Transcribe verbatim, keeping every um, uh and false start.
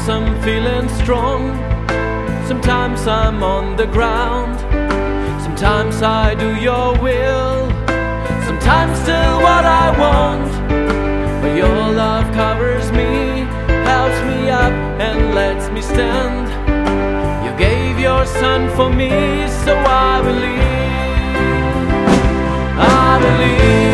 I'm feeling strong. Sometimes I'm on the ground. Sometimes I do your will. Sometimes still what I want. But your love covers me, helps me up and lets me stand. You gave your son for me, so I believe, I believe.